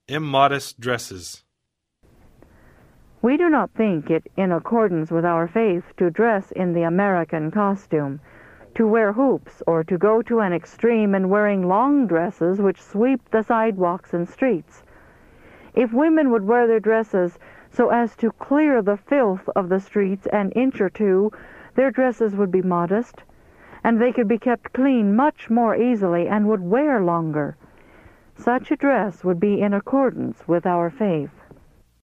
Immodest dresses. We do not think it in accordance with our faith to dress in the American costume, to wear hoops, or to go to an extreme in wearing long dresses which sweep the sidewalks and streets. If women would wear their dresses so as to clear the filth of the streets an inch or two, their dresses would be modest, and they could be kept clean much more easily and would wear longer. Such a dress would be in accordance with our faith.